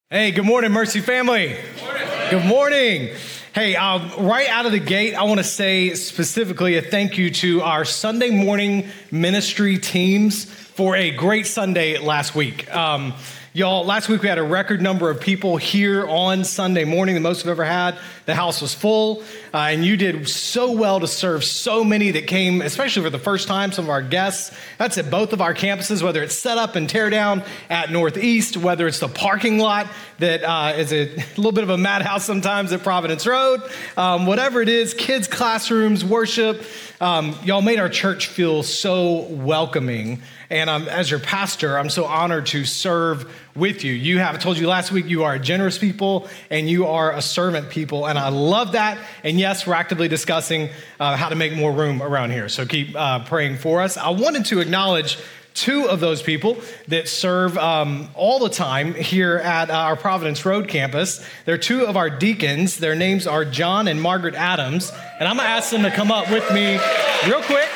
Hey, good morning, Mercy family. Good morning. Hey, right out of the gate, I want to say specifically a thank you to our Sunday morning ministry teams for a great Sunday last week. Y'all, last week we had a record number of people here on Sunday morning, the most we've ever had. The house was full, and you did so well to serve so many that came, especially for the first time, some of our guests. That's at both of our campuses, whether it's set up and tear down at Northeast, whether it's the parking lot that is a little bit of a madhouse sometimes at Providence Road, whatever it is, kids' classrooms, worship. Y'all made our church feel so welcoming. And as your pastor, I'm so honored to serve with you. I told you last week, you are a generous people and you are a servant people. And I love that. And yes, we're actively discussing how to make more room around here. So keep praying for us. I wanted to acknowledge two of those people that serve all the time here at our Providence Road campus. They're two of our deacons. Their names are John and Margaret Adams. And I'm going to ask them to come up with me real quick.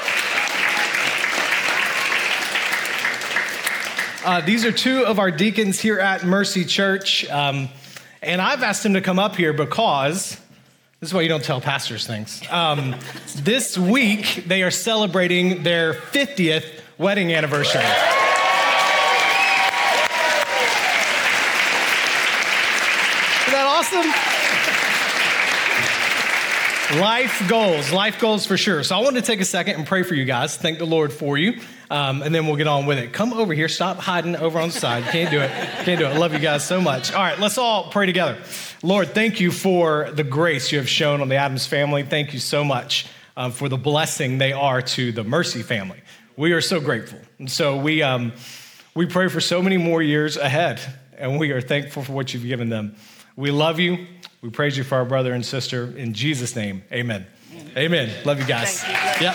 These are two of our deacons here at Mercy Church, and I've asked them to come up here because, this is why you don't tell pastors things. This week, they are celebrating their 50th wedding anniversary. Isn't that awesome? Life goals for sure. So I wanted to take a second and pray for you guys. Thank the Lord for you. And then we'll get on with it. Come over here. Stop hiding over on the side. Can't do it. I love you guys so much. All right, let's all pray together. Lord, thank you for the grace you have shown on the Adams family. Thank you so much for the blessing they are to the Mercy family. We are so grateful. And so we pray for so many more years ahead, and we are thankful for what you've given them. We love you. We praise you for our brother and sister. In Jesus' name, amen. Amen. Love you guys. Thank you. Yep.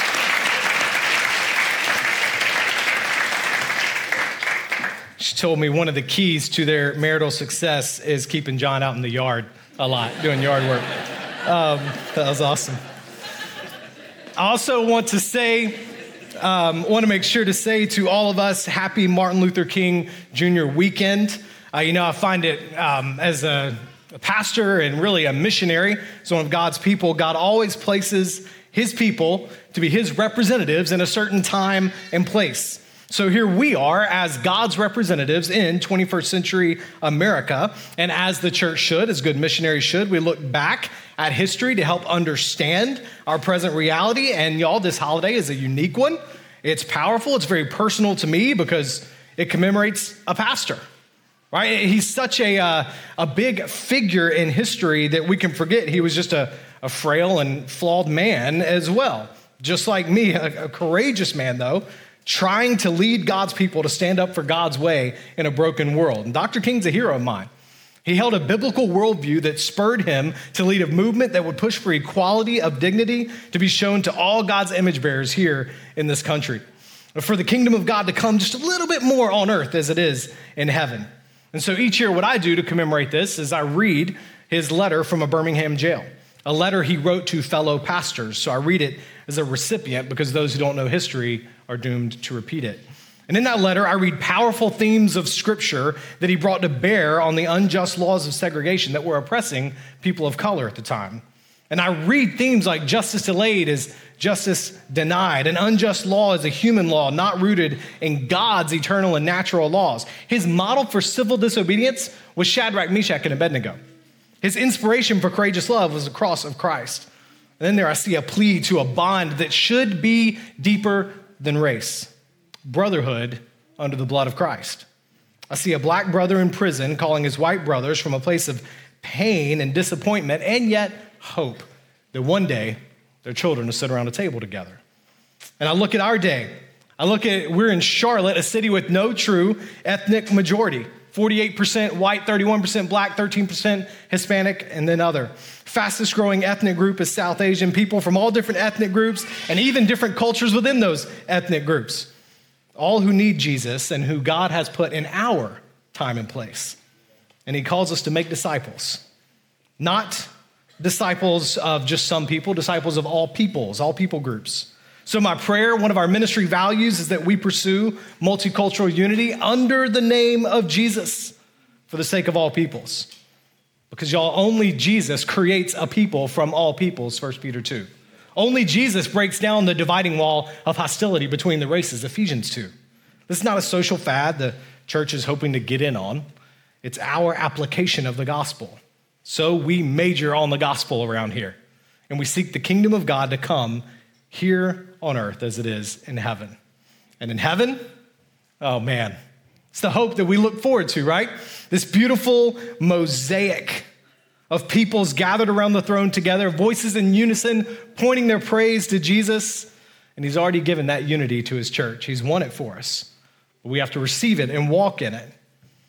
She told me one of the keys to their marital success is keeping John out in the yard a lot, doing yard work. That was awesome. I also want to make sure to say to all of us, happy Martin Luther King Jr. weekend. I find it as a pastor and really a missionary, as one of God's people, God always places his people to be his representatives in a certain time and place. So here we are as God's representatives in 21st century America, and as the church should, as good missionaries should, we look back at history to help understand our present reality. And y'all, this holiday is a unique one. It's powerful. It's very personal to me because it commemorates a pastor. Right? He's such a big figure in history that we can forget he was just a frail and flawed man as well. Just like me, a courageous man, though, trying to lead God's people to stand up for God's way in a broken world. And Dr. King's a hero of mine. He held a biblical worldview that spurred him to lead a movement that would push for equality of dignity to be shown to all God's image bearers here in this country. For the kingdom of God to come just a little bit more on earth as it is in heaven. And so each year what I do to commemorate this is I read his letter from a Birmingham jail, a letter he wrote to fellow pastors. So I read it as a recipient because those who don't know history are doomed to repeat it. And in that letter, I read powerful themes of scripture that he brought to bear on the unjust laws of segregation that were oppressing people of color at the time. And I read themes like justice delayed is justice denied. An unjust law is a human law not rooted in God's eternal and natural laws. His model for civil disobedience was Shadrach, Meshach, and Abednego. His inspiration for courageous love was the cross of Christ. And then there I see a plea to a bond that should be deeper than race. Brotherhood under the blood of Christ. I see a black brother in prison calling his white brothers from a place of pain and disappointment and yet hope that one day their children will sit around a table together. And I look at our day. We're in Charlotte, a city with no true ethnic majority. 48% white, 31% black, 13% Hispanic, and then other. Fastest growing ethnic group is South Asian, people from all different ethnic groups and even different cultures within those ethnic groups. All who need Jesus and who God has put in our time and place. And he calls us to make disciples. Not disciples of just some people, disciples of all peoples, all people groups. So my prayer, one of our ministry values is that we pursue multicultural unity under the name of Jesus. for the sake of all peoples. Because y'all, only Jesus creates a people from all peoples, 1 Peter 2. Only Jesus breaks down the dividing wall of hostility between the races, Ephesians 2. This is not a social fad the church is hoping to get in on. It's our application of the gospel. So we major on the gospel around here. And we seek the kingdom of God to come here on earth as it is in heaven. And in heaven, oh man, it's the hope that we look forward to, right? This beautiful mosaic of peoples gathered around the throne together, voices in unison, pointing their praise to Jesus. And he's already given that unity to his church. He's won it for us. But we have to receive it and walk in it.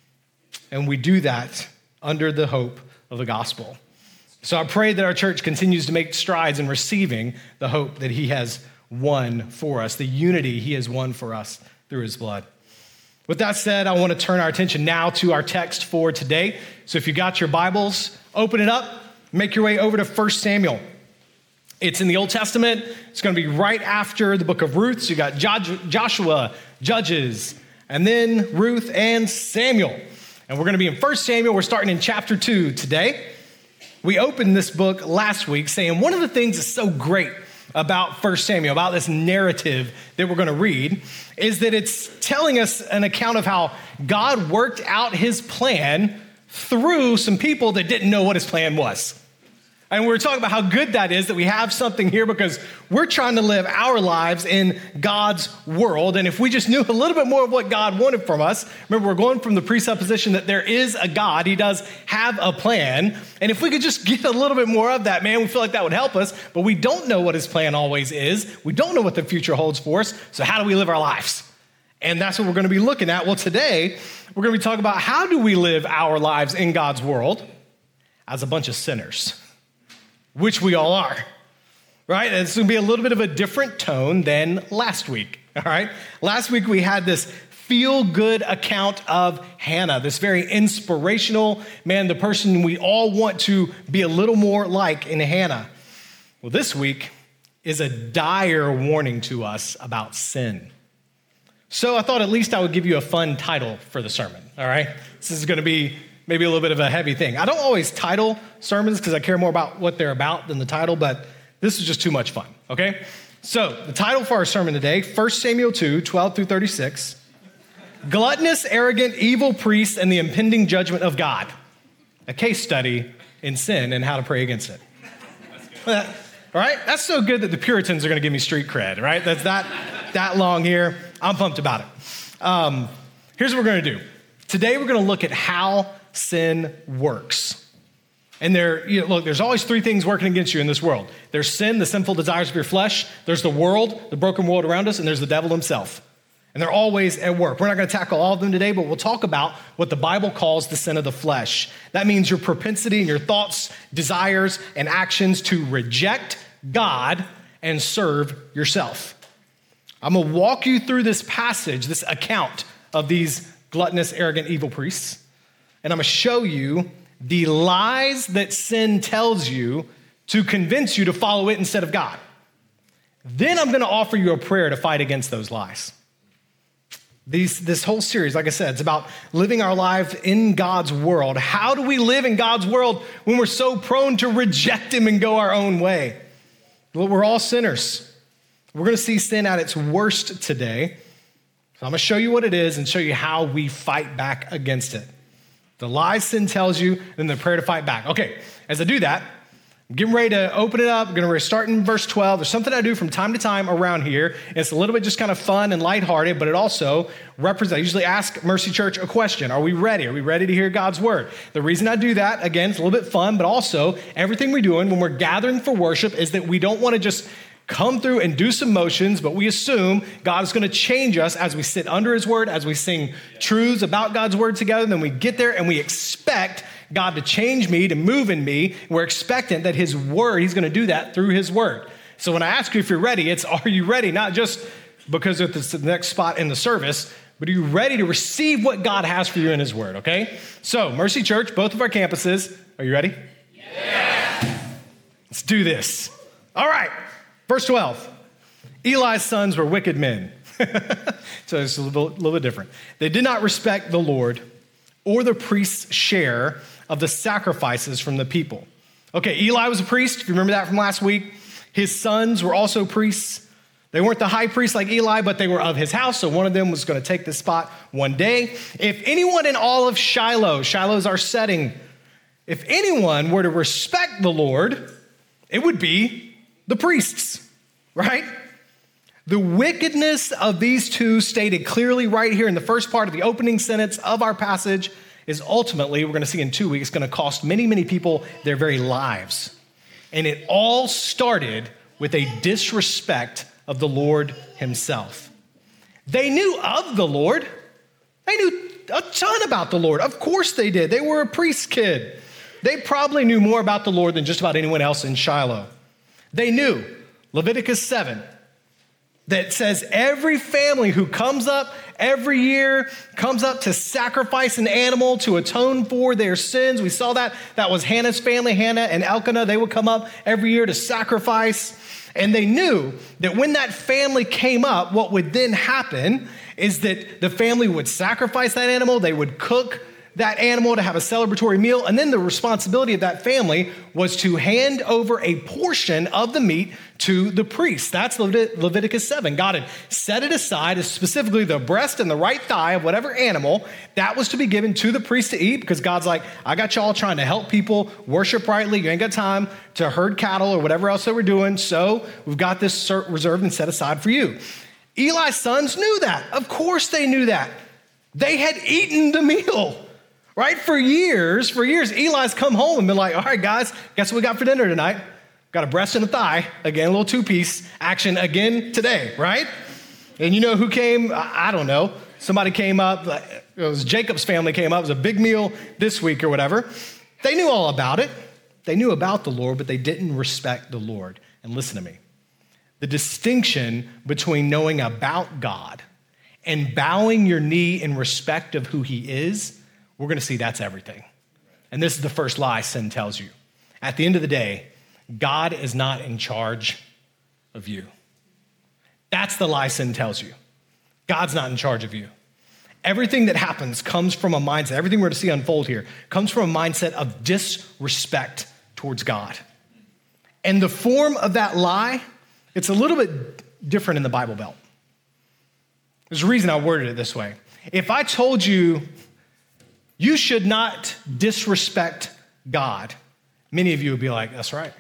And we do that under the hope of the gospel. So I pray that our church continues to make strides in receiving the hope that he has won for us, the unity he has won for us through his blood. With that said, I want to turn our attention now to our text for today. So if you got your Bibles, open it up, make your way over to 1 Samuel. It's in the Old Testament. It's going to be right after the book of Ruth. So you got Joshua, Judges, and then Ruth and Samuel. And we're going to be in 1 Samuel. We're starting in chapter 2 today. We opened this book last week saying one of the things that's so great about 1 Samuel, about this narrative that we're going to read, is that it's telling us an account of how God worked out his plan through some people that didn't know what his plan was. And we're talking about how good that is that we have something here because we're trying to live our lives in God's world. And if we just knew a little bit more of what God wanted from us, remember, we're going from the presupposition that there is a God. He does have a plan. And if we could just get a little bit more of that, man, we feel like that would help us. But we don't know what his plan always is. We don't know what the future holds for us. So how do we live our lives? And that's what we're going to be looking at. Well, today, we're going to be talking about how do we live our lives in God's world as a bunch of sinners, which we all are, right? And it's going to be a little bit of a different tone than last week, all right? Last week, we had this feel-good account of Hannah, this very inspirational, man, the person we all want to be a little more like in Hannah. Well, this week is a dire warning to us about sin. So I thought at least I would give you a fun title for the sermon, all right? This is going to be maybe a little bit of a heavy thing. I don't always title sermons because I care more about what they're about than the title, but this is just too much fun, okay? So the title for our sermon today, 1 Samuel 2, 12 through 36, Gluttonous, Arrogant, Evil Priests and the Impending Judgment of God, a case study in sin and how to pray against it. All right? That's so good that the Puritans are going to give me street cred, right? That's that long here. I'm pumped about it. Here's what we're going to do. Today we're going to look at how sin works. And there's always three things working against you in this world. There's sin, the sinful desires of your flesh. There's the world, the broken world around us, and there's the devil himself. And they're always at work. We're not going to tackle all of them today, but we'll talk about what the Bible calls the sin of the flesh. That means your propensity and your thoughts, desires, and actions to reject God and serve yourself. I'm going to walk you through this passage, this account of these gluttonous, arrogant, evil priests. And I'm going to show you the lies that sin tells you to convince you to follow it instead of God. Then I'm going to offer you a prayer to fight against those lies. This whole series, like I said, it's about living our lives in God's world. How do we live in God's world when we're so prone to reject him and go our own way? Well, we're all sinners. We're going to see sin at its worst today. So I'm going to show you what it is and show you how we fight back against it. The lies sin tells you, and the prayer to fight back. Okay, as I do that, I'm getting ready to open it up. I'm going to start in verse 12. There's something I do from time to time around here. It's a little bit just kind of fun and lighthearted, but it also represents, I usually ask Mercy Church a question. Are we ready? Are we ready to hear God's word? The reason I do that, again, it's a little bit fun, but also everything we're doing when we're gathering for worship is that we don't want to just come through and do some motions, but we assume God is going to change us as we sit under his word, as we sing truths about God's word together. And then we get there and we expect God to change me, to move in me. We're expectant that his word, he's going to do that through his word. So when I ask you if you're ready, it's are you ready? Not just because it's the next spot in the service, but are you ready to receive what God has for you in his word, okay? So Mercy Church, both of our campuses, are you ready? Yeah. Let's do this. All right. Verse 12, Eli's sons were wicked men. So it's a little bit different. They did not respect the Lord, or the priest's share of the sacrifices from the people. Okay, Eli was a priest, if you remember that from last week. His sons were also priests. They weren't the high priest like Eli, but they were of his house, so one of them was going to take this spot one day. If anyone in all of Shiloh, Shiloh's our setting, if anyone were to respect the Lord, it would be the priests, right? The wickedness of these two, stated clearly right here in the first part of the opening sentence of our passage, is ultimately, we're going to see in 2 weeks, going to cost many, many people their very lives. And it all started with a disrespect of the Lord himself. They knew of the Lord. They knew a ton about the Lord. Of course they did. They were a priest's kid. They probably knew more about the Lord than just about anyone else in Shiloh. They knew Leviticus 7 that says every family who comes up every year comes up to sacrifice an animal to atone for their sins. We saw that. That was Hannah's family, Hannah and Elkanah. They would come up every year to sacrifice. And they knew that when that family came up, what would then happen is that the family would sacrifice that animal. They would cook that animal to have a celebratory meal. And then the responsibility of that family was to hand over a portion of the meat to the priest. That's Leviticus 7. God had set it aside as specifically the breast and the right thigh of whatever animal that was to be given to the priest to eat, because God's like, I got y'all trying to help people worship rightly. You ain't got time to herd cattle or whatever else they were doing. So we've got this reserved and set aside for you. Eli's sons knew that. Of course they knew that. They had eaten the meal. Right? For years, Eli's come home and been like, all right, guys, guess what we got for dinner tonight? Got a breast and a thigh. Again, a little two-piece action again today, right? And you know who came? I don't know. Somebody came up. It was Jacob's family came up. It was a big meal this week or whatever. They knew all about it. They knew about the Lord, but they didn't respect the Lord. And listen to me. The distinction between knowing about God and bowing your knee in respect of who he is, we're going to see that's everything. And this is the first lie sin tells you. At the end of the day, God is not in charge of you. That's the lie sin tells you. God's not in charge of you. Everything that happens comes from a mindset. Everything we're to see unfold here comes from a mindset of disrespect towards God. And the form of that lie, it's a little bit different in the Bible Belt. There's a reason I worded it this way. If I told you, you should not disrespect God, many of you would be like, that's right.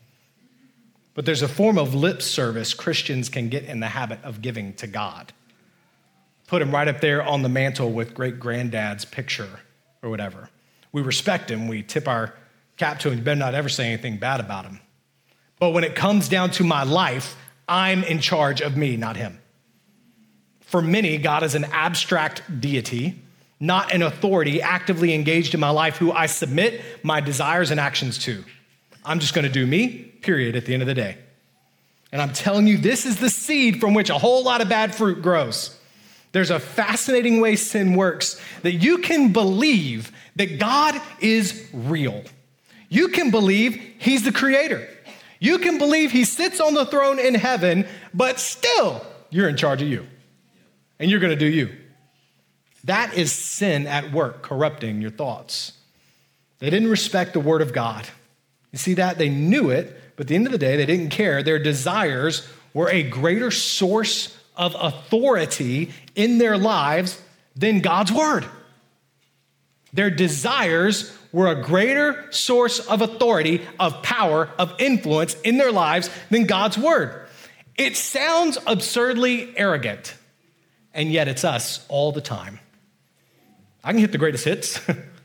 But there's a form of lip service Christians can get in the habit of giving to God. Put him right up there on the mantle with great-granddad's picture or whatever. We respect him. We tip our cap to him. You better not ever say anything bad about him. But when it comes down to my life, I'm in charge of me, not him. For many, God is an abstract deity, not an authority actively engaged in my life who I submit my desires and actions to. I'm just going to do me, period, at the end of the day. And I'm telling you, this is the seed from which a whole lot of bad fruit grows. There's a fascinating way sin works, that you can believe that God is real. You can believe he's the creator. You can believe he sits on the throne in heaven, but still you're in charge of you. And you're going to do you. That is sin at work, corrupting your thoughts. They didn't respect the word of God. You see that? They knew it, but at the end of the day, they didn't care. Their desires were a greater source of authority in their lives than God's word. Their desires were a greater source of authority, of power, of influence in their lives than God's word. It sounds absurdly arrogant, and yet it's us all the time. I can hit the greatest hits.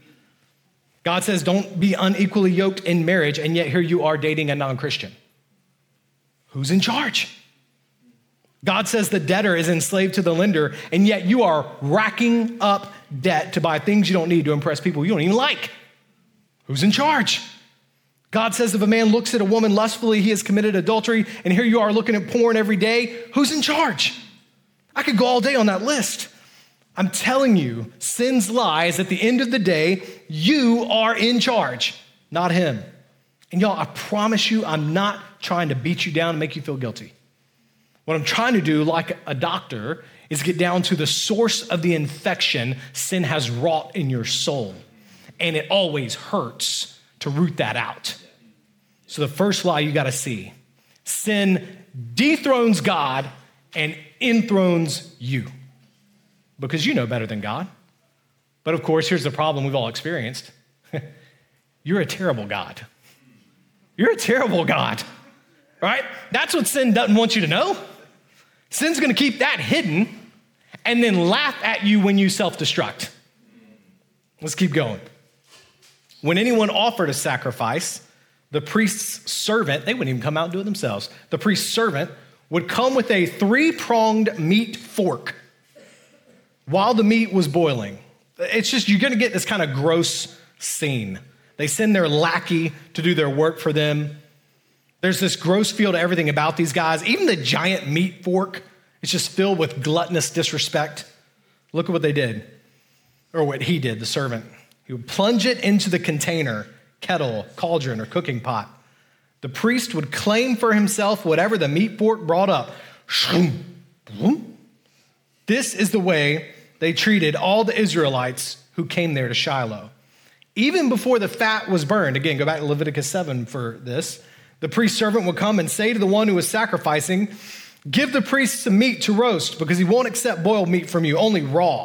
God says, don't be unequally yoked in marriage, and yet here you are dating a non-Christian. Who's in charge? God says the debtor is enslaved to the lender, and yet you are racking up debt to buy things you don't need to impress people you don't even like. Who's in charge? God says if a man looks at a woman lustfully, he has committed adultery, and here you are looking at porn every day. Who's in charge? I could go all day on that list. I'm telling you, sin's lie is at the end of the day, you are in charge, not him. And y'all, I promise you, I'm not trying to beat you down and make you feel guilty. What I'm trying to do, like a doctor, is get down to the source of the infection sin has wrought in your soul. And it always hurts to root that out. So the first lie you got to see, sin dethrones God and enthrones you because you know better than God. But of course, here's the problem we've all experienced. You're a terrible God. You're a terrible God, right? That's what sin doesn't want you to know. Sin's going to keep that hidden and then laugh at you when you self-destruct. Let's keep going. When anyone offered a sacrifice, the priest's servant, they wouldn't even come out and do it themselves. The priest's servant would come with a 3-pronged meat fork while the meat was boiling. It's just, you're going to get this kind of gross scene. They send their lackey to do their work for them. There's this gross feel to everything about these guys. Even the giant meat fork, it's just filled with gluttonous disrespect. Look at what they did, or what he did, the servant. He would plunge it into the container, kettle, cauldron, or cooking pot. The priest would claim for himself whatever the meat fork brought up. This is the way they treated all the Israelites who came there to Shiloh. Even before the fat was burned, again, go back to Leviticus 7 for this, the priest's servant would come and say to the one who was sacrificing, give the priest some meat to roast because he won't accept boiled meat from you, only raw.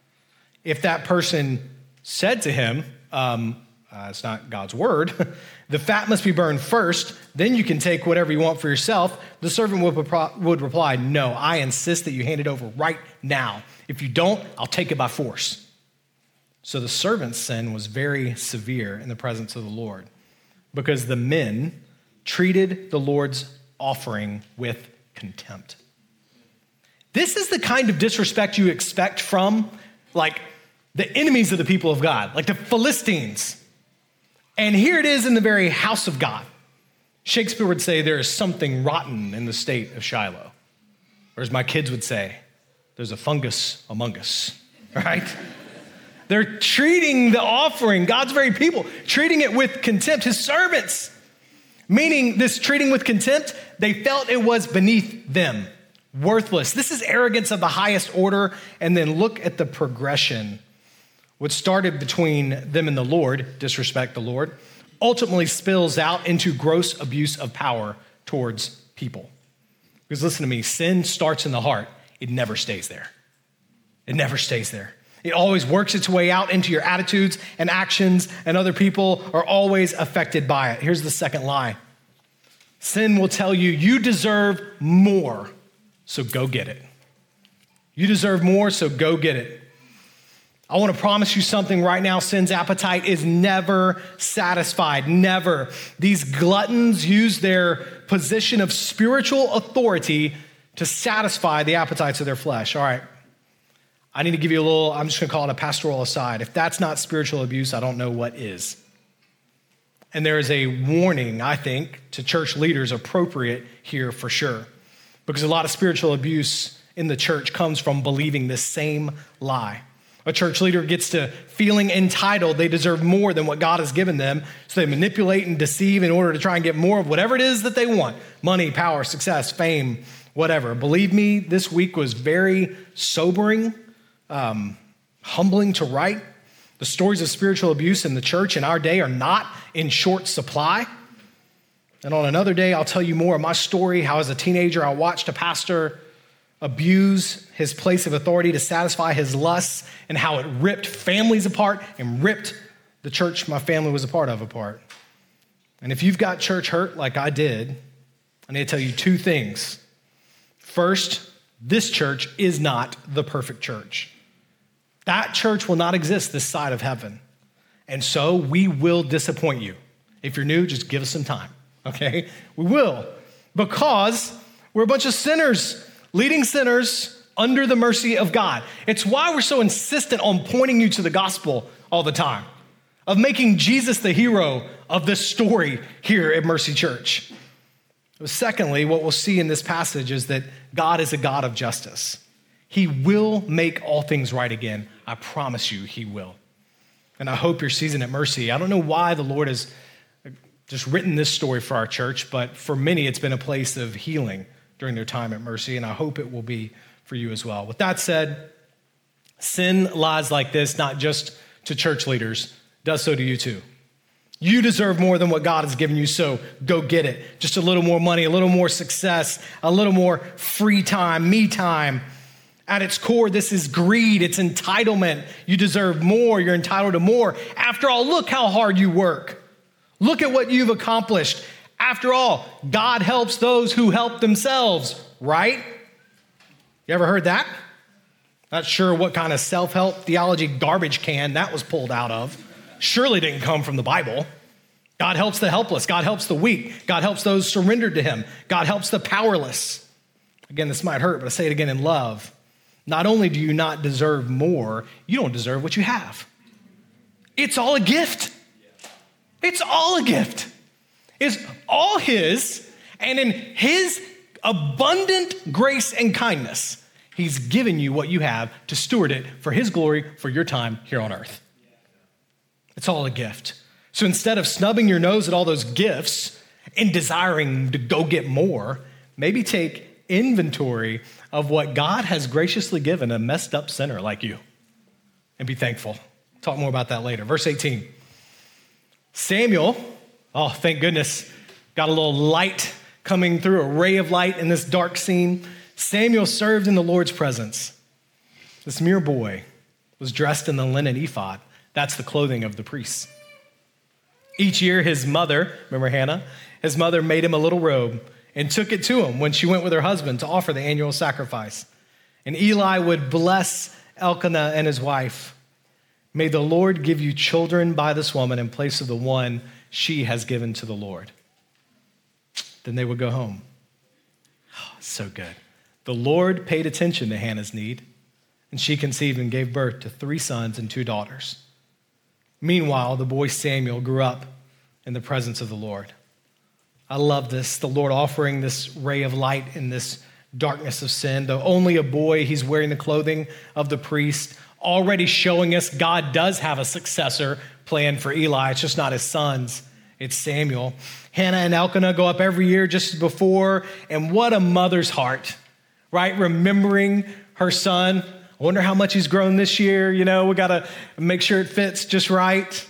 If that person said to him, it's not God's word, the fat must be burned first, then you can take whatever you want for yourself, the servant would reply, no, I insist that you hand it over right now. If you don't, I'll take it by force. So the servant's sin was very severe in the presence of the Lord because the men treated the Lord's offering with contempt. This is the kind of disrespect you expect from, like, the enemies of the people of God, like the Philistines. And here it is in the very house of God. Shakespeare would say there is something rotten in the state of Shiloh. Or as my kids would say, there's a fungus among us, right? They're treating the offering, God's very people, treating it with contempt, his servants. Meaning this treating with contempt, they felt it was beneath them, worthless. This is arrogance of the highest order. And then look at the progression. What started between them and the Lord, disrespect the Lord, ultimately spills out into gross abuse of power towards people. Because listen to me, sin starts in the heart. It never stays there. It never stays there. It always works its way out into your attitudes and actions, and other people are always affected by it. Here's the second lie. Sin will tell you, you deserve more, so go get it. You deserve more, so go get it. I want to promise you something right now. Sin's appetite is never satisfied, never. These gluttons use their position of spiritual authority to satisfy the appetites of their flesh. All right. I need to give you a little, I'm just going to call it a pastoral aside. If that's not spiritual abuse, I don't know what is. And there is a warning, I think, to church leaders appropriate here for sure. Because a lot of spiritual abuse in the church comes from believing this same lie. A church leader gets to feeling entitled they deserve more than what God has given them, so they manipulate and deceive in order to try and get more of whatever it is that they want. Money, power, success, fame, whatever. Believe me, this week was very sobering, humbling to write. The stories of spiritual abuse in the church in our day are not in short supply. And on another day, I'll tell you more of my story, how as a teenager, I watched a pastor abuse his place of authority to satisfy his lusts and how it ripped families apart and ripped the church my family was a part of apart. And if you've got church hurt like I did, I need to tell you two things. First, this church is not the perfect church. That church will not exist this side of heaven. And so we will disappoint you. If you're new, just give us some time, okay? We will, because we're a bunch of sinners, leading sinners under the mercy of God. It's why we're so insistent on pointing you to the gospel all the time, of making Jesus the hero of this story here at Mercy Church. Secondly, what we'll see in this passage is that God is a God of justice. He will make all things right again. I promise you he will. And I hope your season at Mercy, I don't know why the Lord has just written this story for our church, but for many it's been a place of healing during their time at Mercy, and I hope it will be for you as well. With that said, sin lies like this, not just to church leaders, does so to you too. You deserve more than what God has given you, so go get it. Just a little more money, a little more success, a little more free time, me time. At its core, this is greed. It's entitlement. You deserve more. You're entitled to more. After all, look how hard you work. Look at what you've accomplished. After all, God helps those who help themselves, right? You ever heard that? Not sure what kind of self-help theology garbage can that was pulled out of. Surely didn't come from the Bible. God helps the helpless. God helps the weak. God helps those surrendered to him. God helps the powerless. Again, this might hurt, but I say it again in love. Not only do you not deserve more, you don't deserve what you have. It's all a gift. It's all a gift. It's all his, and in his abundant grace and kindness, he's given you what you have to steward it for his glory for your time here on earth. It's all a gift. So instead of snubbing your nose at all those gifts and desiring to go get more, maybe take inventory of what God has graciously given a messed up sinner like you and be thankful. Talk more about that later. Verse 18. Samuel, oh, thank goodness, got a little light coming through, a ray of light in this dark scene. Samuel served in the Lord's presence. This mere boy was dressed in the linen ephod. That's the clothing of the priests. Each year, his mother, remember Hannah? His mother made him a little robe and took it to him when she went with her husband to offer the annual sacrifice. And Eli would bless Elkanah and his wife. May the Lord give you children by this woman in place of the one she has given to the Lord. Then they would go home. Oh, so good. The Lord paid attention to Hannah's need, and she conceived and gave birth to 3 sons and 2 daughters. Meanwhile, the boy Samuel grew up in the presence of the Lord. I love this, the Lord offering this ray of light in this darkness of sin. Though only a boy, he's wearing the clothing of the priest, already showing us God does have a successor planned for Eli. It's just not his sons, it's Samuel. Hannah and Elkanah go up every year just before, and what a mother's heart, right? Remembering her son. I wonder how much he's grown this year. You know, we got to make sure it fits just right.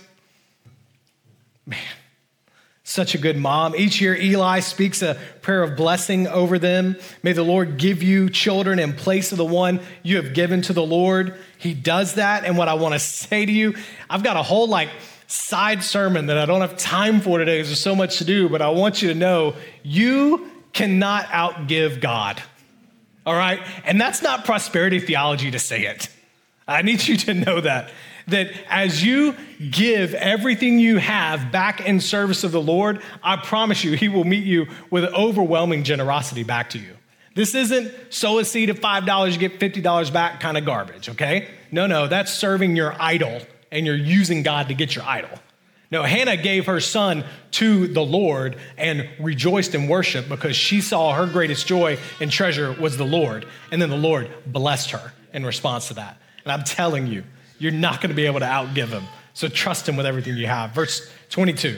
Man, such a good mom. Each year, Eli speaks a prayer of blessing over them. May the Lord give you children in place of the one you have given to the Lord. He does that. And what I want to say to you, I've got a whole side sermon that I don't have time for today because there's so much to do, but I want you to know you cannot outgive God. All right? And that's not prosperity theology to say it. I need you to know that as you give everything you have back in service of the Lord, I promise you, he will meet you with overwhelming generosity back to you. This isn't sow a seed of $5, you get $50 back kind of garbage, okay? No, that's serving your idol, and you're using God to get your idol. No, Hannah gave her son to the Lord and rejoiced in worship because she saw her greatest joy and treasure was the Lord. And then the Lord blessed her in response to that. And I'm telling you, you're not going to be able to outgive him. So trust him with everything you have. Verse 22.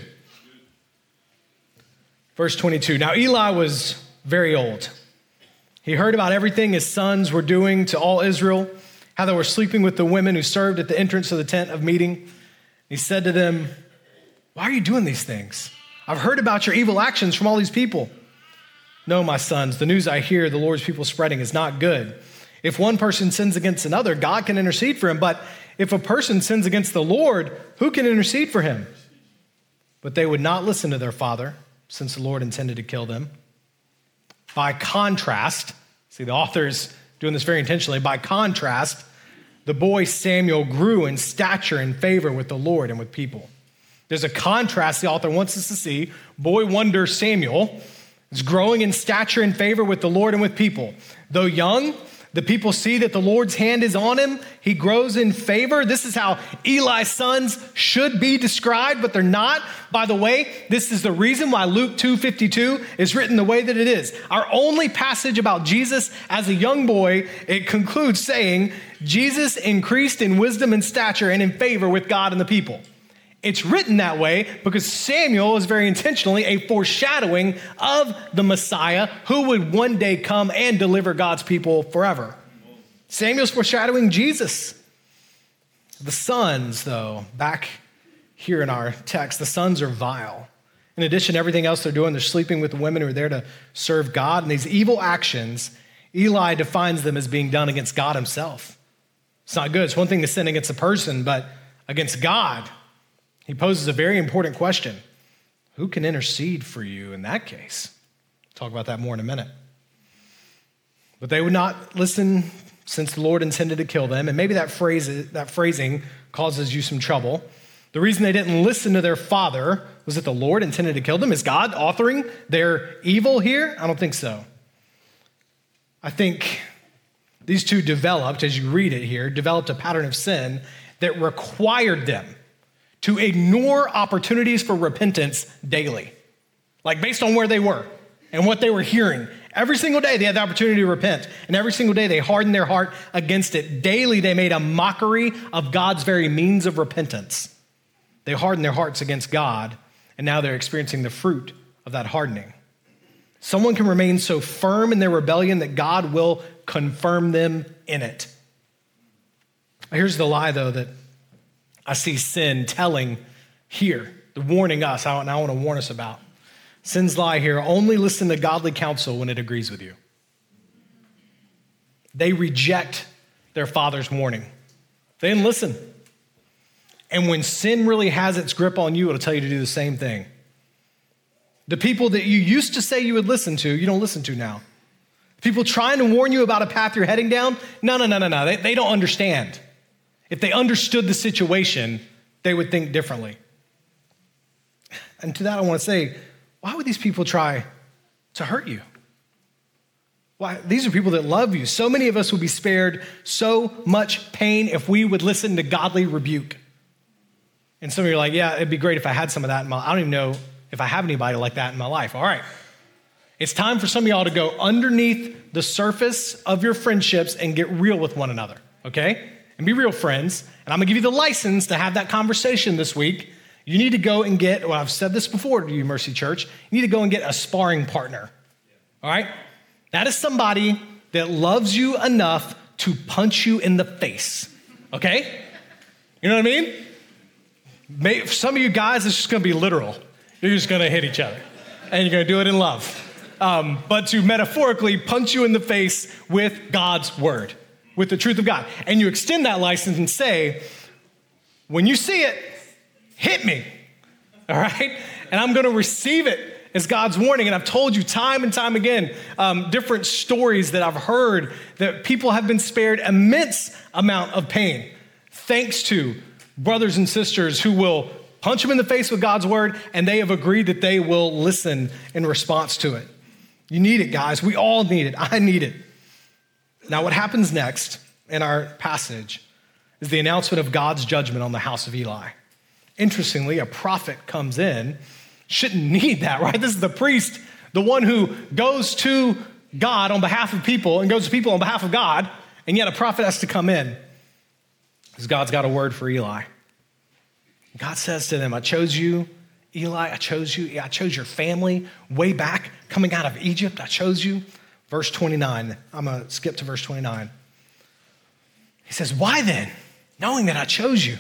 Verse 22. Now Eli was very old. He heard about everything his sons were doing to all Israel, how they were sleeping with the women who served at the entrance of the tent of meeting. He said to them, why are you doing these things? I've heard about your evil actions from all these people. No, my sons, the news I hear the Lord's people spreading is not good. If one person sins against another, God can intercede for him. But if a person sins against the Lord, who can intercede for him? But they would not listen to their father, since the Lord intended to kill them. By contrast, see, the author's doing this very intentionally. By contrast, the boy Samuel grew in stature and favor with the Lord and with people. There's a contrast the author wants us to see. Boy wonder Samuel is growing in stature and favor with the Lord and with people. Though young, the people see that the Lord's hand is on him. He grows in favor. This is how Eli's sons should be described, but they're not. By the way, this is the reason why Luke 2:52 is written the way that it is. Our only passage about Jesus as a young boy, it concludes saying, Jesus increased in wisdom and stature and in favor with God and the people. It's written that way because Samuel is very intentionally a foreshadowing of the Messiah who would one day come and deliver God's people forever. Samuel's foreshadowing Jesus. The sons, though, back here in our text, the sons are vile. In addition to everything else they're doing, they're sleeping with the women who are there to serve God. And these evil actions, Eli defines them as being done against God himself. It's not good. It's one thing to sin against a person, but against God, he poses a very important question. Who can intercede for you in that case? Talk about that more in a minute. But they would not listen since the Lord intended to kill them. And maybe that phrasing causes you some trouble. The reason they didn't listen to their father was that the Lord intended to kill them. Is God authoring their evil here? I don't think so. I think these two developed, as you read it here, developed a pattern of sin that required them to ignore opportunities for repentance daily. Like based on where they were and what they were hearing. Every single day they had the opportunity to repent. And every single day they hardened their heart against it. Daily they made a mockery of God's very means of repentance. They hardened their hearts against God, and now they're experiencing the fruit of that hardening. Someone can remain so firm in their rebellion that God will confirm them in it. Here's the lie, though, that I see sin telling here, warning us, and I want to warn us about. Sin's lie here, only listen to godly counsel when it agrees with you. They reject their father's warning. They didn't listen. And when sin really has its grip on you, it'll tell you to do the same thing. The people that you used to say you would listen to, you don't listen to now. People trying to warn you about a path you're heading down, no. They don't understand. If they understood the situation, they would think differently. And to that I want to say, why would these people try to hurt you? Why? These are people that love you. So many of us would be spared so much pain if we would listen to godly rebuke. And some of you are like, yeah, it'd be great if I had some of that in my life. I don't even know if I have anybody like that in my life. All right. It's time for some of y'all to go underneath the surface of your friendships and get real with one another, okay? And be real friends. And I'm gonna give you the license to have that conversation this week. You need to go and get, well, I've said this before to you, Mercy Church, you need to go and get a sparring partner, all right? That is somebody that loves you enough to punch you in the face, okay? You know what I mean? For some of you guys, it's just gonna be literal. You're just gonna hit each other, and you're gonna do it in love. But to metaphorically punch you in the face with God's word, with the truth of God. And you extend that license and say, when you see it, hit me, all right? And I'm gonna receive it as God's warning. And I've told you time and time again, different stories that I've heard that people have been spared immense amount of pain thanks to brothers and sisters who will punch them in the face with God's word, and they have agreed that they will listen in response to it. You need it, guys. We all need it. I need it. Now, what happens next in our passage is the announcement of God's judgment on the house of Eli. Interestingly, a prophet comes in. Shouldn't need that, right? This is the priest, the one who goes to God on behalf of people and goes to people on behalf of God, and yet a prophet has to come in because God's got a word for Eli. God says to them, I chose you, Eli, I chose you. I chose your family way back coming out of Egypt. I chose you. Verse 29, I'm going to skip to verse 29. He says, why then, knowing that I chose you,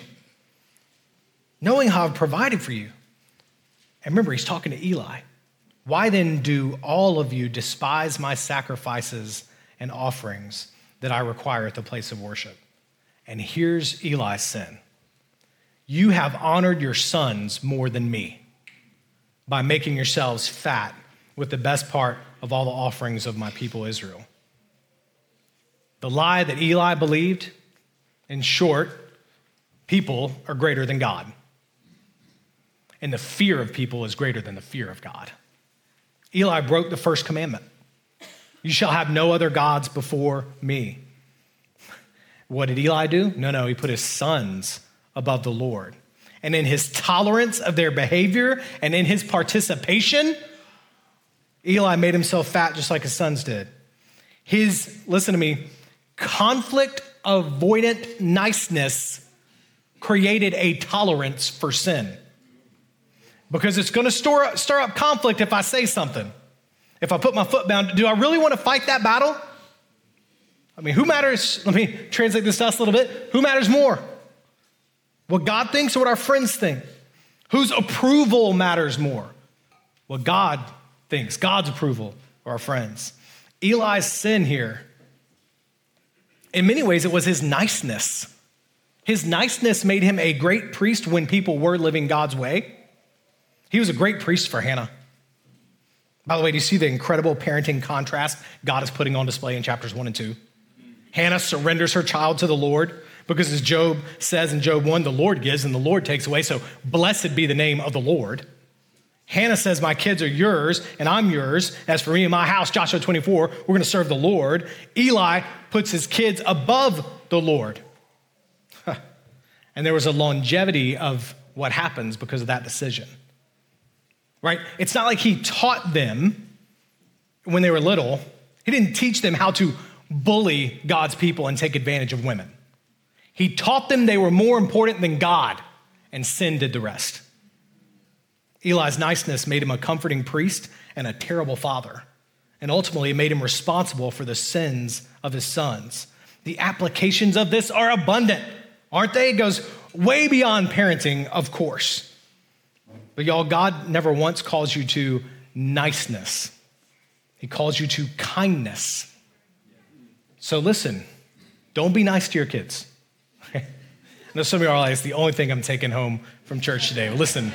knowing how I've provided for you, and remember, he's talking to Eli, why then do all of you despise my sacrifices and offerings that I require at the place of worship? And here's Eli's sin. You have honored your sons more than me by making yourselves fat with the best part of all the offerings of my people Israel. The lie that Eli believed, in short, people are greater than God. And the fear of people is greater than the fear of God. Eli broke the first commandment. You shall have no other gods before me. What did Eli do? No, he put his sons above the Lord. And in his tolerance of their behavior and in his participation, Eli made himself fat just like his sons did. His, listen to me, conflict avoidant niceness created a tolerance for sin. Because it's gonna stir up conflict if I say something. If I put my foot down, do I really wanna fight that battle? I mean, who matters? Let me translate this to us a little bit. Who matters more? What God thinks or what our friends think? Whose approval matters more? What God thinks, God's approval, or our friends? Eli's sin here, in many ways, it was his niceness. His niceness made him a great priest when people were living God's way. He was a great priest for Hannah. By the way, do you see the incredible parenting contrast God is putting on display in chapters 1 and 2? Hannah surrenders her child to the Lord because, as Job says in Job 1, the Lord gives and the Lord takes away, so blessed be the name of the Lord. Hannah says, my kids are yours and I'm yours. As for me and my house, Joshua 24, we're going to serve the Lord. Eli puts his kids above the Lord. And there was a longevity of what happens because of that decision, right? It's not like he taught them when they were little. He didn't teach them how to bully God's people and take advantage of women. He taught them they were more important than God, and sin did the rest. Eli's niceness made him a comforting priest and a terrible father. And ultimately, it made him responsible for the sins of his sons. The applications of this are abundant, aren't they? It goes way beyond parenting, of course. But y'all, God never once calls you to niceness. He calls you to kindness. So listen, don't be nice to your kids. I know some of you are like, it's the only thing I'm taking home from church today. Listen,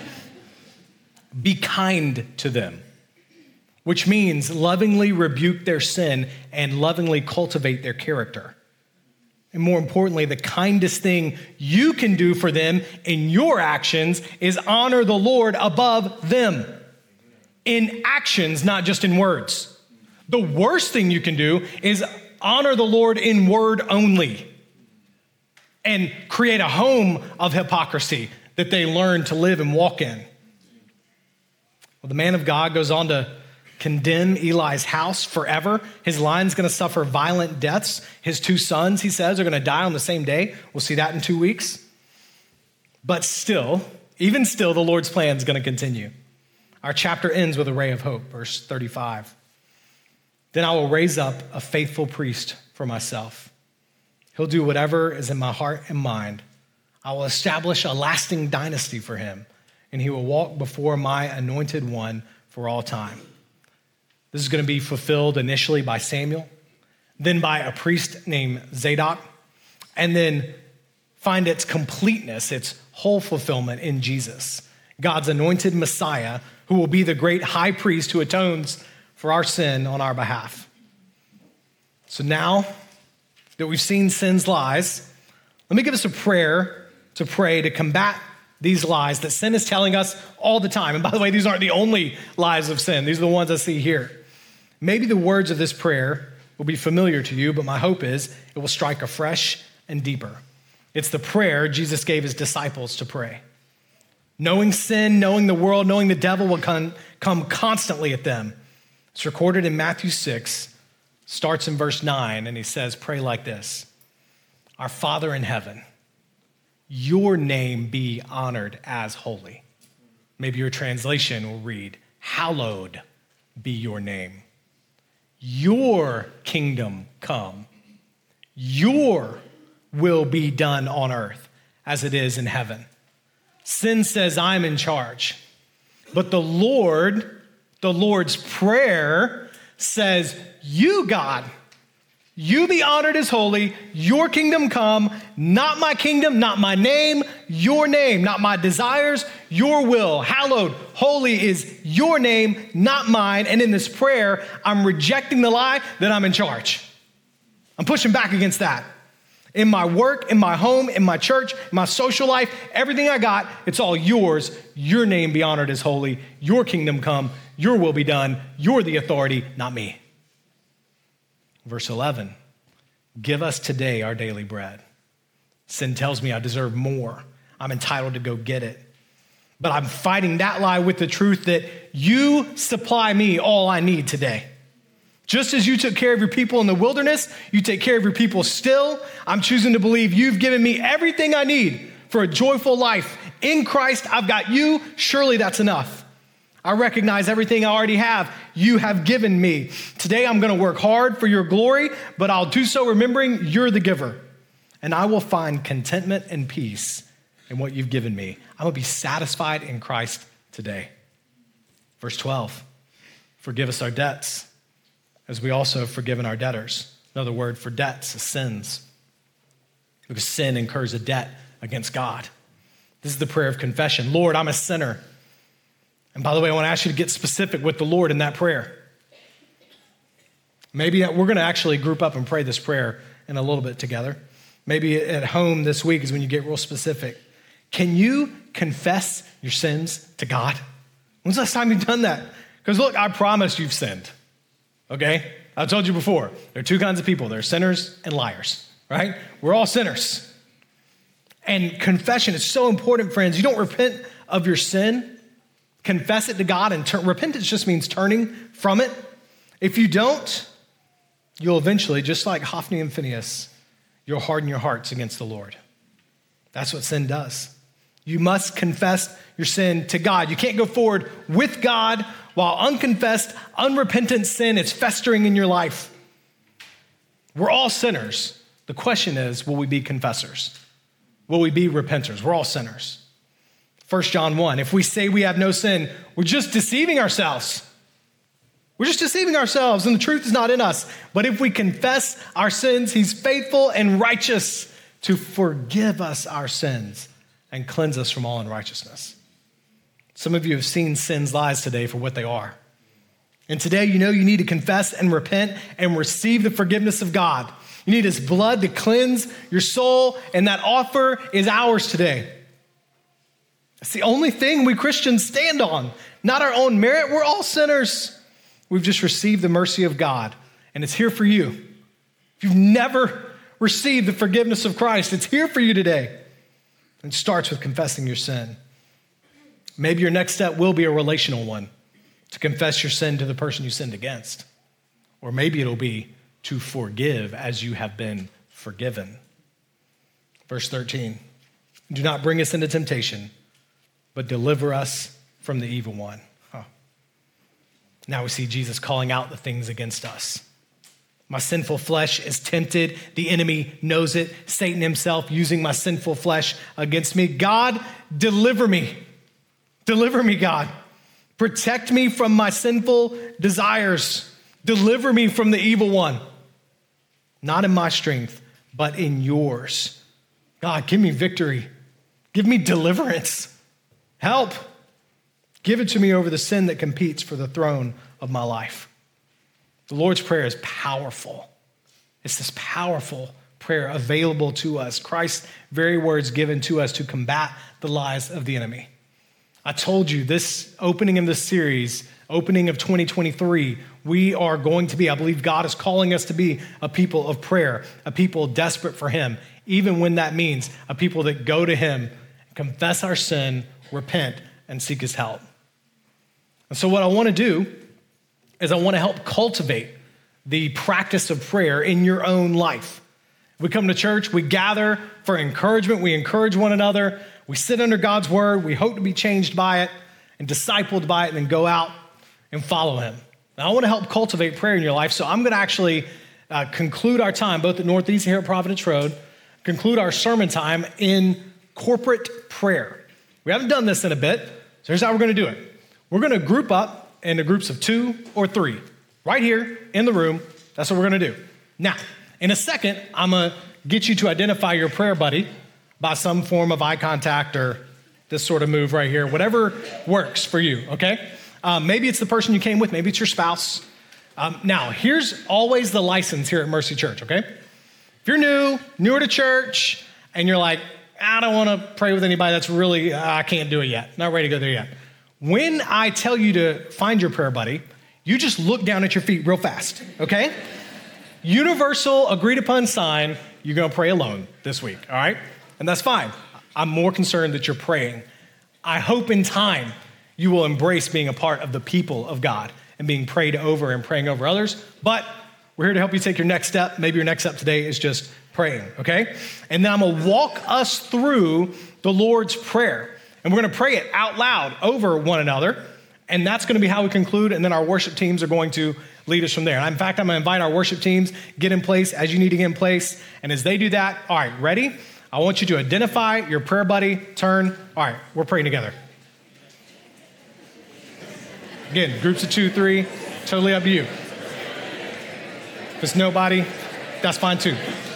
be kind to them, which means lovingly rebuke their sin and lovingly cultivate their character. And more importantly, the kindest thing you can do for them in your actions is honor the Lord above them in actions, not just in words. The worst thing you can do is honor the Lord in word only and create a home of hypocrisy that they learn to live and walk in. Well, the man of God goes on to condemn Eli's house forever. His line's going to suffer violent deaths. His 2 sons, he says, are going to die on the same day. We'll see that in 2 weeks. But still, even still, the Lord's plan is going to continue. Our chapter ends with a ray of hope, verse 35. Then I will raise up a faithful priest for myself. He'll do whatever is in my heart and mind. I will establish a lasting dynasty for him, and he will walk before my anointed one for all time. This is going to be fulfilled initially by Samuel, then by a priest named Zadok, and then find its completeness, its whole fulfillment in Jesus, God's anointed Messiah, who will be the great high priest who atones for our sin on our behalf. So now that we've seen sin's lies, let me give us a prayer to pray to combat these lies that sin is telling us all the time. And by the way, these aren't the only lies of sin. These are the ones I see here. Maybe the words of this prayer will be familiar to you, but my hope is it will strike afresh and deeper. It's the prayer Jesus gave his disciples to pray. Knowing sin, knowing the world, knowing the devil will come constantly at them. It's recorded in Matthew 6, starts in verse 9, and he says, pray like this. Our Father in heaven, your name be honored as holy. Maybe your translation will read, hallowed be your name. Your kingdom come. Your will be done on earth as it is in heaven. Sin says, I'm in charge. But the Lord's Prayer says, you, God, you be honored as holy, your kingdom come, not my kingdom, not my name, your name, not my desires, your will. Hallowed, holy is your name, not mine. And in this prayer, I'm rejecting the lie that I'm in charge. I'm pushing back against that. In my work, in my home, in my church, in my social life, everything I got, it's all yours. Your name be honored as holy, your kingdom come, your will be done. You're the authority, not me. Verse 11, give us today our daily bread. Sin tells me I deserve more. I'm entitled to go get it. But I'm fighting that lie with the truth that you supply me all I need today. Just as you took care of your people in the wilderness, you take care of your people still. I'm choosing to believe you've given me everything I need for a joyful life. In Christ, I've got you. Surely that's enough. I recognize everything I already have, you have given me. Today I'm going to work hard for your glory, but I'll do so remembering you're the giver. And I will find contentment and peace in what you've given me. I'm going to be satisfied in Christ today. Verse 12, forgive us our debts as we also have forgiven our debtors. Another word for debts is sins, because sin incurs a debt against God. This is the prayer of confession. Lord, I'm a sinner. And by the way, I want to ask you to get specific with the Lord in that prayer. Maybe we're going to actually group up and pray this prayer in a little bit together. Maybe at home this week is when you get real specific. Can you confess your sins to God? When's the last time you've done that? Because look, I promise you've sinned, okay? I've told you before, there are two kinds of people. There are sinners and liars, right? We're all sinners. And confession is so important, friends. You don't repent of your sin, confess it to God, and repentance just means turning from it. If you don't, you'll eventually, just like Hophni and Phinehas, you'll harden your hearts against the Lord. That's what sin does. You must confess your sin to God. You can't go forward with God while unconfessed, unrepentant sin is festering in your life. We're all sinners. The question is, will we be confessors? Will we be repenters? We're all sinners. 1 John 1, if we say we have no sin, we're just deceiving ourselves. We're just deceiving ourselves, and the truth is not in us. But if we confess our sins, he's faithful and righteous to forgive us our sins and cleanse us from all unrighteousness. Some of you have seen sin's lies today for what they are. And today, you know you need to confess and repent and receive the forgiveness of God. You need his blood to cleanse your soul, and that offer is ours today. It's the only thing we Christians stand on, not our own merit. We're all sinners. We've just received the mercy of God, and it's here for you. If you've never received the forgiveness of Christ, it's here for you today. It starts with confessing your sin. Maybe your next step will be a relational one, to confess your sin to the person you sinned against. Or maybe it'll be to forgive as you have been forgiven. Verse 13, do not bring us into temptation, but deliver us from the evil one. Now we see Jesus calling out the things against us. My sinful flesh is tempted. The enemy knows it. Satan himself using my sinful flesh against me. God, deliver me. Deliver me, God. Protect me from my sinful desires. Deliver me from the evil one. Not in my strength, but in yours. God, give me victory. Give me deliverance. Help. Give it to me over the sin that competes for the throne of my life. The Lord's Prayer is powerful. It's this powerful prayer available to us. Christ's very words given to us to combat the lies of the enemy. I told you this opening of this series, opening of 2023, we are going to be, I believe God is calling us to be a people of prayer, a people desperate for him, even when that means a people that go to him, confess our sin, repent, and seek his help. And so what I want to do is I want to help cultivate the practice of prayer in your own life. We come to church, we gather for encouragement, we encourage one another, we sit under God's word, we hope to be changed by it and discipled by it, and then go out and follow him. Now, I want to help cultivate prayer in your life, so I'm going to actually conclude our time, both at Northeast and here at Providence Road, conclude our sermon time in corporate prayer. We haven't done this in a bit, so here's how we're going to do it. We're going to group up into groups of 2 or 3, right here in the room. That's what we're going to do. Now, in a second, I'm going to get you to identify your prayer buddy by some form of eye contact or this sort of move right here, whatever works for you, okay? Maybe it's the person you came with, maybe it's your spouse. Now, here's always the license here at Mercy Church, okay? If you're newer to church, and you're like, I don't want to pray with anybody that's really, I can't do it yet, not ready to go there yet. When I tell you to find your prayer buddy, you just look down at your feet real fast, okay? Universal agreed upon sign, you're going to pray alone this week, all right? And that's fine. I'm more concerned that you're praying. I hope in time you will embrace being a part of the people of God and being prayed over and praying over others. But we're here to help you take your next step. Maybe your next step today is just praying, okay? And then I'm going to walk us through the Lord's Prayer. And we're going to pray it out loud over one another. And that's going to be how we conclude. And then our worship teams are going to lead us from there. In fact, I'm going to invite our worship teams, get in place as you need to get in place. And as they do that, all right, ready? I want you to identify your prayer buddy, turn. All right, we're praying together. Again, groups of 2, 3, totally up to you. If it's nobody, that's fine too.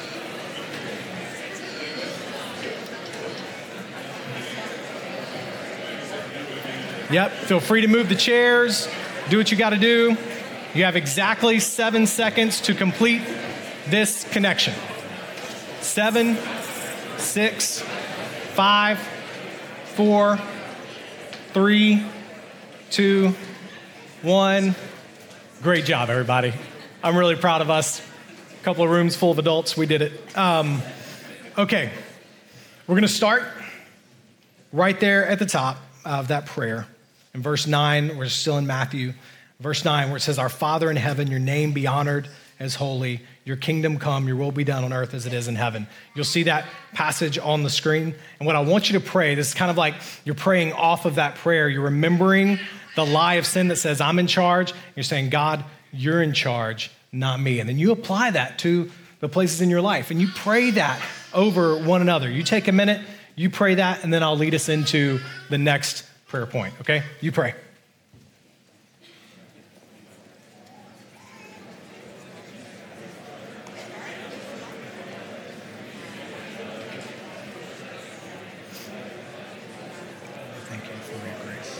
Yep, feel free to move the chairs, do what you got to do. You have exactly 7 seconds to complete this connection. 7, 6, 5, 4, 3, 2, 1. Great job, everybody. I'm really proud of us. A couple of rooms full of adults. We did it. Okay, we're going to start right there at the top of that prayer. In verse 9, we're still in Matthew. Verse 9, where it says, "Our Father in heaven, your name be honored as holy. Your kingdom come, your will be done on earth as it is in heaven." You'll see that passage on the screen. And what I want you to pray, this is kind of like you're praying off of that prayer. You're remembering the lie of sin that says, I'm in charge. You're saying, God, you're in charge, not me. And then you apply that to the places in your life. And you pray that over one another. You take a minute, you pray that, and then I'll lead us into the next prayer point, okay? You pray. Thank you for your grace.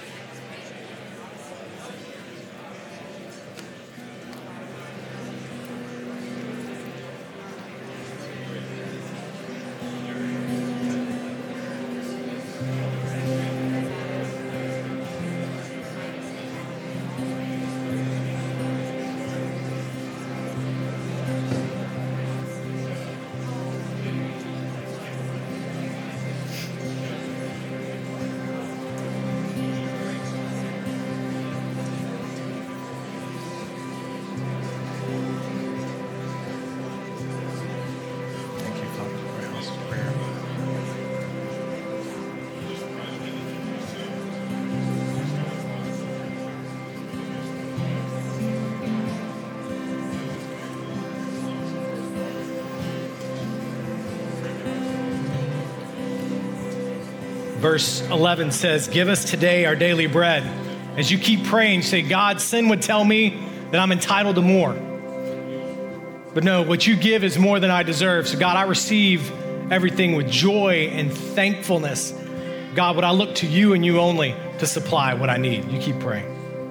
Verse 11 says, "Give us today our daily bread." As you keep praying, say, God, sin would tell me that I'm entitled to more. But no, what you give is more than I deserve. So God, I receive everything with joy and thankfulness. God, would I look to you and you only to supply what I need? You keep praying.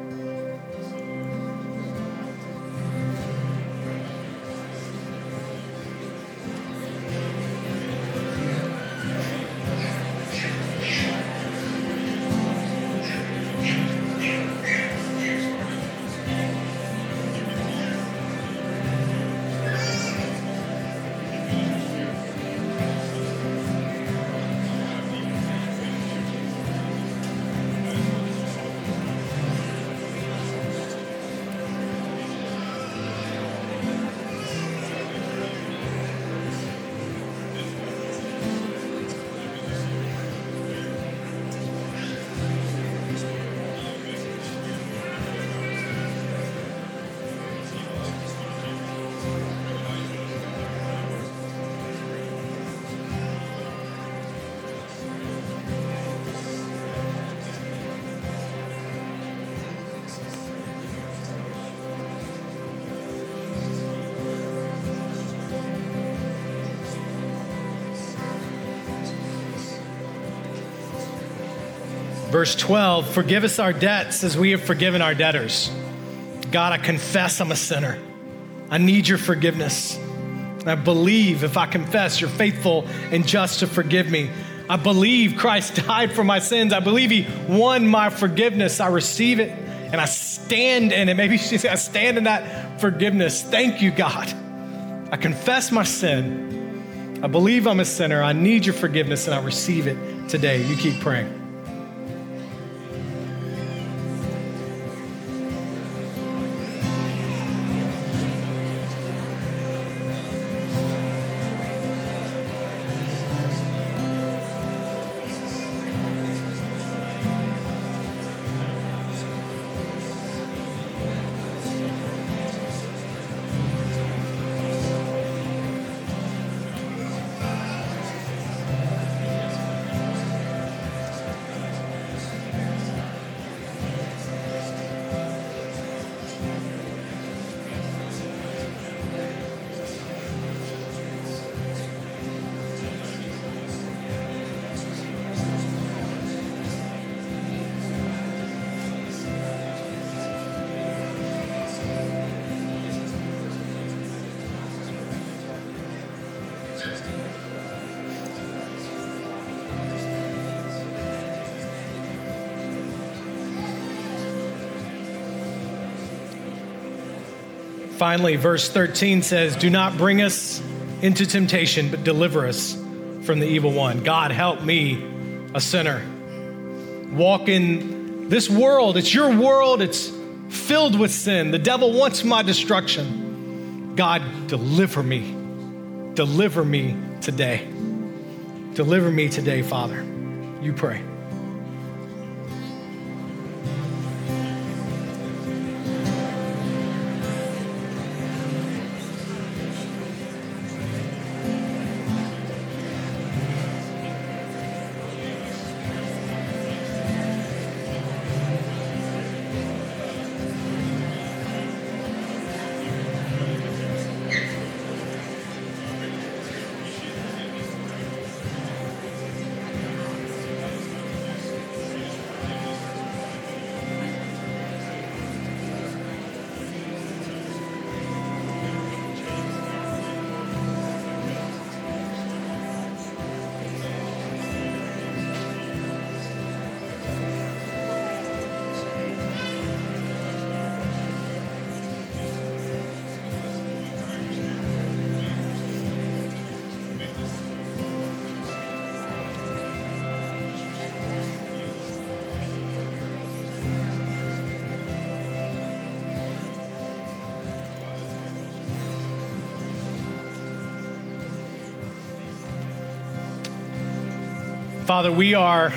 Verse 12, "Forgive us our debts as we have forgiven our debtors." God, I confess I'm a sinner. I need your forgiveness. I believe if I confess, you're faithful and just to forgive me. I believe Christ died for my sins. I believe he won my forgiveness. I receive it and I stand in it. Maybe she said, I stand in that forgiveness. Thank you, God. I confess my sin. I believe I'm a sinner. I need your forgiveness and I receive it today. You keep praying. Finally, verse 13 says, do not bring us into temptation, but deliver us from the evil one. God, help me, a sinner, walk in this world. It's your world. It's filled with sin. The devil wants my destruction. God, deliver me. Deliver me today. Deliver me today, Father. You pray. Father, we are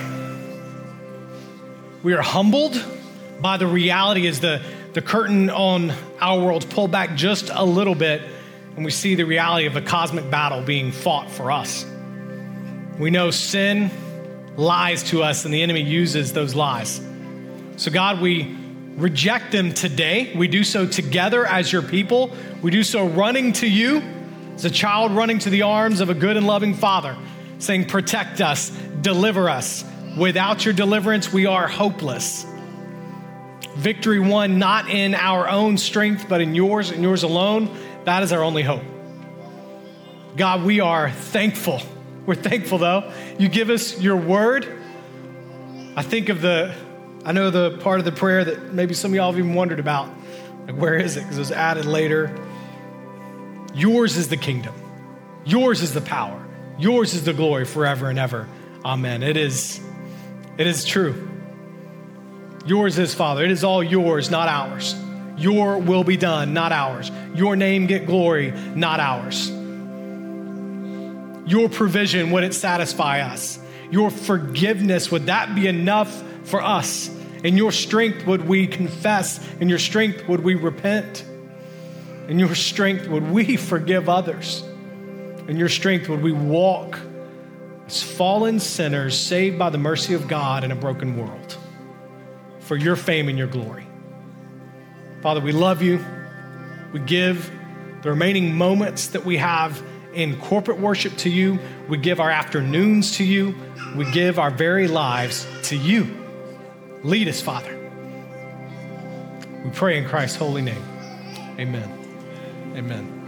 humbled by the reality as the curtain on our world's pulled back just a little bit, and we see the reality of a cosmic battle being fought for us. We know sin lies to us, and the enemy uses those lies. So God, we reject them today. We do so together as your people. We do so running to you as a child running to the arms of a good and loving Father, saying, protect us, deliver us. Without your deliverance, we are hopeless. Victory won not in our own strength, but in yours and yours alone. That is our only hope. God, we are thankful. We're thankful though. You give us your word. I know the part of the prayer that maybe some of y'all have even wondered about. Like, where is it? Because it was added later. Yours is the kingdom. Yours is the power. Yours is the glory forever and ever. Amen. It is true. Yours is, Father. It is all yours, not ours. Your will be done, not ours. Your name get glory, not ours. Your provision, would it satisfy us? Your forgiveness, would that be enough for us? In your strength, would we confess? In your strength, would we repent? In your strength, would we forgive others? In your strength, would we walk as fallen sinners saved by the mercy of God in a broken world for your fame and your glory? Father, we love you. We give the remaining moments that we have in corporate worship to you. We give our afternoons to you. We give our very lives to you. Lead us, Father. We pray in Christ's holy name. Amen. Amen.